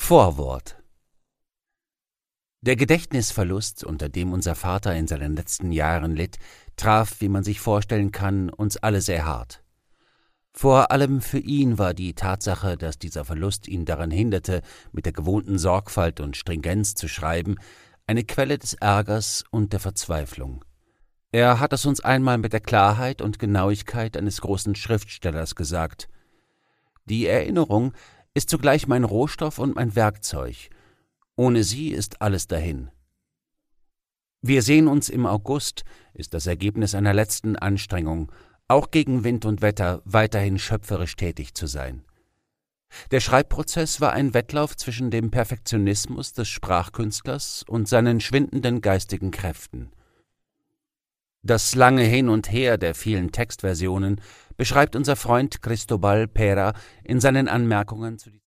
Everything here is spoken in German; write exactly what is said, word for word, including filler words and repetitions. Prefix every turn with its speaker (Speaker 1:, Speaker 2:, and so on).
Speaker 1: Vorwort. Der Gedächtnisverlust, unter dem unser Vater in seinen letzten Jahren litt, traf, wie man sich vorstellen kann, uns alle sehr hart. Vor allem für ihn war die Tatsache, dass dieser Verlust ihn daran hinderte, mit der gewohnten Sorgfalt und Stringenz zu schreiben, eine Quelle des Ärgers und der Verzweiflung. Er hat es uns einmal mit der Klarheit und Genauigkeit eines großen Schriftstellers gesagt: »Die Erinnerung ist zugleich mein Rohstoff und mein Werkzeug. Ohne sie ist alles dahin.« Wir sehen uns im August, ist das Ergebnis einer letzten Anstrengung, auch gegen Wind und Wetter weiterhin schöpferisch tätig zu sein. Der Schreibprozess war ein Wettlauf zwischen dem Perfektionismus des Sprachkünstlers und seinen schwindenden geistigen Kräften. Das lange Hin und Her der vielen Textversionen beschreibt unser Freund Cristobal Pera in seinen Anmerkungen zu